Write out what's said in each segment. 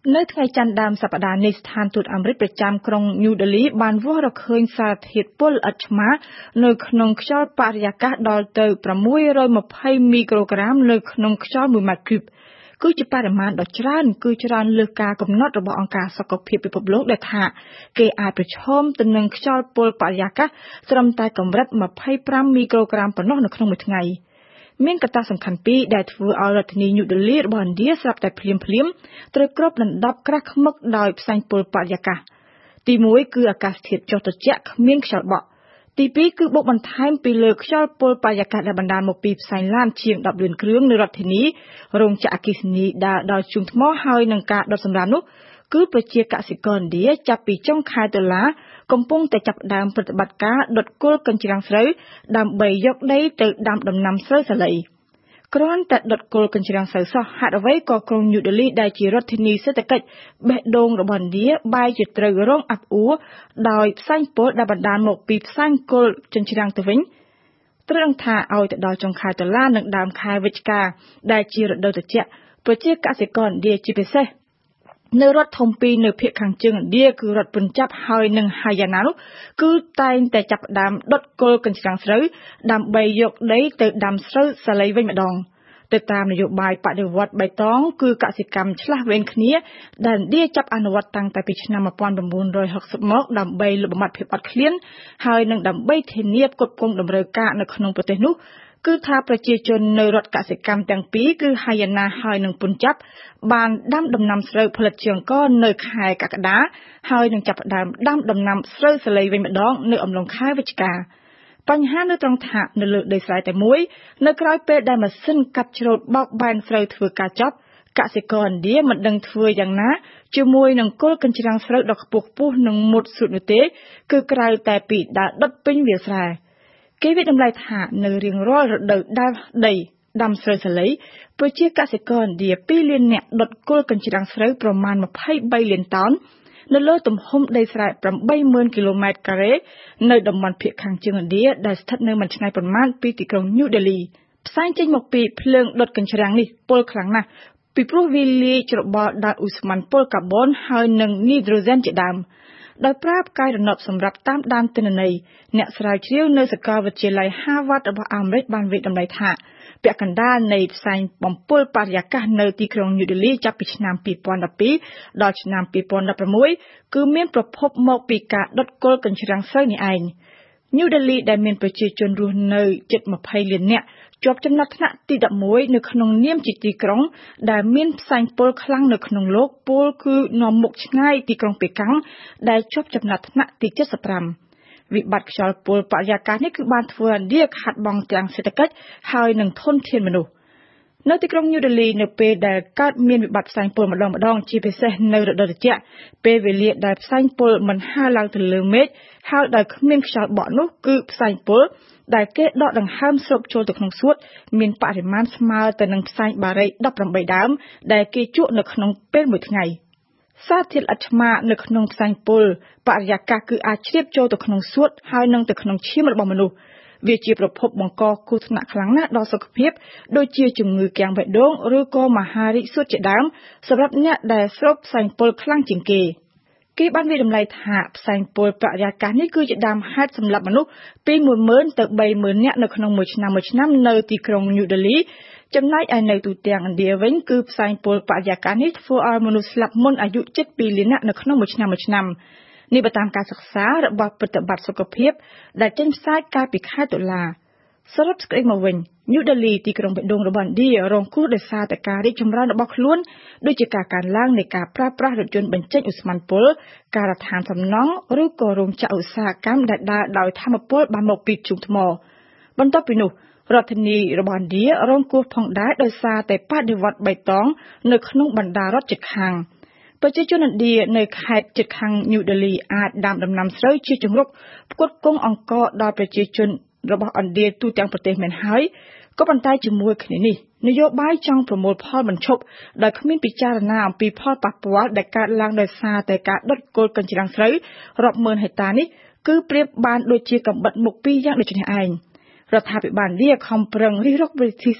នៅថ្ងៃច័ន្ទដើមសប្តាហ៍នេះស្ថានទូតអាមេរិកប្រចាំក្រុងញូដេលីបានវាស់រកឃើញសារធាតុពុលឥតឆ្មានៅក្នុងខ្យល់បរិយាកាសដល់ទៅ620មីក្រូក្រាមនៅក្នុងខ្យល់1ម៉ែត្រគ្រីបគឺជាបរិមាណដ៏ច្រើនគឺច្រើនលើសការកំណត់របស់អង្គការសុខភាពពិភពលោកដែលថាគេអាចប្រឈមទៅនឹងខ្យល់ពុលបរិយាកាសត្រឹមតែកម្រិត25មីក្រូក្រាមប៉ុណ្ណោះនៅក្នុងមួយថ្ងៃមានកត្តាសំខាន់ពីរដែលធ្វើឲ្យរដ្ឋធានីញូដេលីរបស់ឥណ្ឌាស្រាប់តែភ្លាមត្រូវគ្របដណ្ដប់ក្រាស់ឃ្មឹកដោយផ្សែងពុលបរិយាកាសទី1គឺអាកាសធាតុចុះត្រជាក់គ្មានខ្យល់បក់ទី2គឺបូកបន្ថែមពីលើខ្យល់ពុលបរិយាកាសដែលបណ្ដាលមកពីផ្សែងឡានជាង10លានគ្រឿងនៅរដ្ឋធានីរោងចក្រអគ្គិសនីដើរដល់ជួងថ្មហើយនឹងការដុតសម្រាមនោះគឺប្រជាកសិករឥណ្ឌាចាប់ពីចុងខែតុលាកំពុងតែចាប់ផ្ដើមប្រតិបត្តិការដុតគល់កញ្ច្រាំងស្រូវដើម្បីយកដីទៅដាំដំណាំស្រូវសាលីគ្រាន់តែដុតគល់កញ្ច្រាំងស្រូវសោះហេតុអ្វីក៏ក្រុងញូដេលីដែលជារដ្ឋធានីសេដ្ឋកិច្ចបេះដូងរបស់ឥណ្ឌាបែរជាត្រូវរងអាប់អួរដោយផ្សែងពុលដែលបណ្ដាលមកពីផ្សែងគល់កញ្ច្រាំងទៅវិញត្រូវដឹងថាឲ្យទៅដល់ចុងខែតុលានិងដើមខែវិច្ឆិកាដែលជារដូវត្រជាក់ប្រជាកសិករឥណ្ឌាជាពិសេសនៅរដ្ឋធំពីរនៅភាគខាងជើងឥណ្ឌាគឺរដ្ឋពុនចាប់ហើយនិងហាយ៉ាណានោះគឺតែងតែចាប់ផ្ដើមដុតគល់កញ្ច្រាំងស្រូវដើម្បីយកដីទៅដាំស្រូវសាលីវិញម្ដងទៅតាមនយោបាយបដិវត្តបៃតងគឺកសិកម្មឆ្លាស់វែងគ្នាដែលឥណ្ឌាចាប់អនុវត្តតាំងតែពីឆ្នាំ1960មកដើម្បីលុបបំបាត់ភាពអត់ឃ្លានហើយនឹងដើម្បីធានាផ្គត់ផ្គង់តម្រូវការនៅក្នុងប្រទេសនោះគឺថាប្រជាជននៅរដ្ឋកសិកម្មទាំងពីរគឺហាយ៉ាណាហើយនិងពុនចាប់បានដាំដំណាំស្រូវផលិតជាអង្គនៅខែកក្កដាហើយនឹងចាប់ផ្ដើមដាំដំណាំស្រូវសាលីវិញម្ដងនៅអំឡុងខែវិច្ឆិកាបញ្ហានៅត្រង់ថានៅលើដីស្រែតែមួយនៅក្រៅពេលដែលម៉ាស៊ីនកាត់ច្រូតបោកបែនស្រូវធ្វើការចប់កសិករឥណ្ឌាមិនដឹងធ្វើយ៉ាងណាជាមួយនឹងគល់កញ្ច្រាំងស្រូវដ៏ខ្ពស់និងមុតស្រួចនោះទេគឺក្រៅតែពីដើរដុតពេញវាលស្រែគេវិតម្លៃថានៅរៀងរាល់រដូវដែលដីដាំស្រូវសាលីប្រជាកសិករឥណ្ឌា2លាននាក់ដុតគល់កញ្ច្រាំងស្រូវប្រមាណ23លានតោននៅលើទំហំដីស្រែ 80000 គីឡូម៉ែត្រការ៉េនៅតំបន់ភាគខាងជើងឥណ្ឌាដែលស្ថិតនៅមិនឆ្ងាយប៉ុន្មានពីទីក្រុងញូដេលីផ្សែងចេញមកពីភ្លើងដុតកញ្ច្រាំងនេះពុលខ្លាំងណាស់ពីព្រោះវាលាយច្របល់ដោយឧស្ម័នពុលកាបូនហើយនិងនីដ្រូសែនជាដើមដោយប្រើផ្កាយរណបសម្រាប់តាមដានទិន្នន័យអ្នកស្រាវជ្រាវនៅសាកលវិទ្យាល័យ Harvard របស់អាមេរិកបានវិតម្លៃថាពាក់កណ្ដាលនៃផ្សែងបំពុលបរិយាកាសនៅទីក្រុងញូដេលីចាប់ពីឆ្នាំ2012ដល់ឆ្នាំ2016គឺមានប្រភពមកពីការដុតគល់កញ្ច្រាំងស្រូវនេះឯងញូដេលីដែលមានប្រជាជនរស់នៅជិត20លាននាក់ជាប់ចំណាត់ថ្នាក់ទី11នៅក្នុងនាមជាទីក្រុងដែលមានផ្សែងពុលខ្លាំងនៅក្នុងលោកពុលគឺនាំមុខឆ្ងាយទីក្រុងប៉េកាំងដែលជាប់ចំណាត់ថ្នាក់ទី75វិបត្តិខ្យល់ពុលបរិយាកាសនេះគឺបានធ្វើឲ្យឥណ្ឌាខាត់បង់ទាំងសេដ្ឋកិច្ចហើយនិងធនធានមនុស្សនៅទីក្រុងញូដេលីនៅពេលដែលកើតមានវិបត្តិផ្សែងពុលម្ដងជាពិសេសនៅរដូវត្រជាក់ពេលវេលាដែលផ្សែងពុលមិនហើរឡើងទៅលើមេឃហើយដោយគ្មានខ្យល់បក់នោះគឺផ្សែងពុលដែលគេដកដង្ហើមស្រូបចូលទៅក្នុងសួតមានបរិមាណស្មើទៅនឹងផ្សែងបារី18ដើមដែលគេជក់នៅក្នុងពេលមួយថ្ងៃសារធាតុឥតឆ្មានៅក្នុងផ្សែងពុលបរិយាកាសគឺអាចជ្រាបចូលទៅក្នុងសួតហើយនឹងទៅក្នុងឈាមរបស់មនុស្សវាជាប្រភពបង្កគ្រោះថ្នាក់ខ្លាំងណាស់ដល់សុខភាពដូចជាជំងឺគាំងបេះដូងឬក៏មហារីកសួតជាដើមសម្រាប់អ្នកដែលស្រូបផ្សែងពុលខ្លាំងជាងគេបានវិតម្លៃថាផ្សែងពុលបរិយាកាសនេះគឺជាដើមហេតុសម្លាប់មនុស្សពី10000ទៅ30000នាក់នៅក្នុងមួយឆ្នាំនៅទីក្រុងញូដេលីចំណែកឯនៅទូទាំងឥណ្ឌាវិញគឺផ្សែងពុលបរិយាកាសនេះធ្វើឲ្យមនុស្សស្លាប់មុនអាយុជិត2លាននាក់នៅក្នុងមួយឆ្នាំនេះបើតាមការសិក្សារបស់ប្រតិបត្តិសុខភាពដែលចេញផ្សាយកាលពីខែតុលាសរុបសេចក្តីមកវិញញូដេលីទីក្រុងបេះដូងរបស់ឥណ្ឌារងគ្រោះដោយសារតែការរីកចម្រើនរបស់ខ្លួនដូចជាការកើនឡើងនៃការប្រើប្រាស់រថយន្តបញ្ចេញឧស្ម័នពុលការដ្ឋានសំណង់ឬក៏រោងចក្រឧស្សាហកម្មដែលដើរដោយថាមពលបានមកពីធ្យូងថ្មបន្ទាប់ពីនោះរដ្ឋធានីរបស់ឥណ្ឌារងគ្រោះផងដែរដោយសារតែបដិវត្តបៃតងនៅក្នុងបណ្ដារដ្ឋជិតខាងប្រជាជនឥណ្ឌានៅខេត្តជិតខាងញូដេលីអាចដាំដំណាំស្រូវជាជង្រុកផ្គត់ផ្គង់អង្ករដល់ប្រជាជនរបស់ឥណ្ឌាទូទាំងប្រទេសមែនហើយក៏ប៉ុន្តែជាមួយគ្នានេះនយោបាយចង់ប្រមូលផលបញ្ឈប់ដោយគ្មានពិចារណាអំពីផលប៉ះពាល់ដែលកើតឡើងដោយសារតែការដុតគល់កញ្ច្រាំងស្រូវរាប់ម៉ឺនហិកតានេះគឺប្រៀបបានដូចជាកំបិតមុខពីរយ៉ាងដូចនេះឯងរដ្ឋាភិបាលឥណ្ឌាខំប្រឹងរិះរកវិធីសាស្ត្រ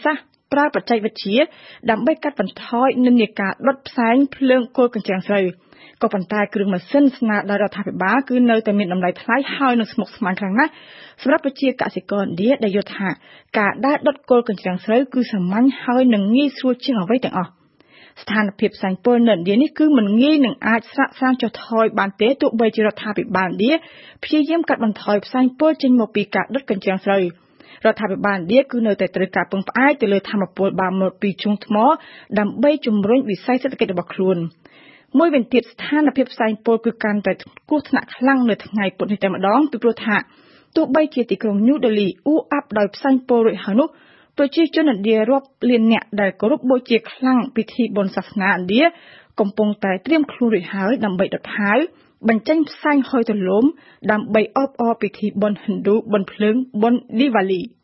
ប្រើបច្ចេកវិទ្យាដើម្បីកាត់បន្ថយនិន្នាការដុតផ្សែងភ្លើងគល់កញ្ច្រាំងស្រូវក៏ប៉ុន្តែគ្រឿងម៉ាស៊ីនស្នើដោយរដ្ឋាភិបាលគឺនៅតែមានតម្លៃថ្លៃហើយនឹងស្មុគស្មាញខ្លាំងណាស់សម្រាប់ប្រជាកសិករឥណ្ឌាដែលយល់ថាការដើរដុតគល់កញ្ច្រាំងស្រូវគឺសាមញ្ញហើយនឹងងាយស្រួលជាងអ្វីទាំងអស់ស្ថានភាពផ្សែងពុលនៅឥណ្ឌានេះគឺមិនងាយនឹងអាចស្រាកស្រាន្តចុះថយបានទេទោះបីជារដ្ឋាភិបាលឥណ្ឌាព្យាយាមកាត់បន្ថយផ្សែងពុលចេញមកពីការដុតកញ្ច្រាំងស្រូវរដ្ឋាភិបាលឥណ្ឌាគឺនៅតែត្រូវការពឹងផ្អែកទៅលើថាមពលបាមុលពីជុងថ្មដើម្បីជំរុញវិស័យសេដ្ឋកិច្ចរបស់ខ្លួនមួយវិញទៀតស្ថានភាពផ្សែងពុលគឺកាន់តែគ្រោះថ្នាក់ខ្លាំងនៅថ្ងៃពុធនេះតែម្ដងពីព្រោះថាទោះបីជាទីក្រុងញូដេលីអ៊ូអាប់ដោយផ្សែងពុលរួចហើយនោះប្រជាជនឥណ្ឌារាប់លានអ្នកដែលគោរពបូជាខ្លាំងពិធីបុណ្យសាសនាឥណ្ឌាកំពុងតែត្រៀមខ្លួនរួចហើយដើម្បីដុតហាវបញ្ចេញផ្សែងហុយទលោមដើម្បីអបអរពិធីបុណ្យហិណ្ឌូបុណ្យភ្លើងបុណ្យឌីវ៉ាលី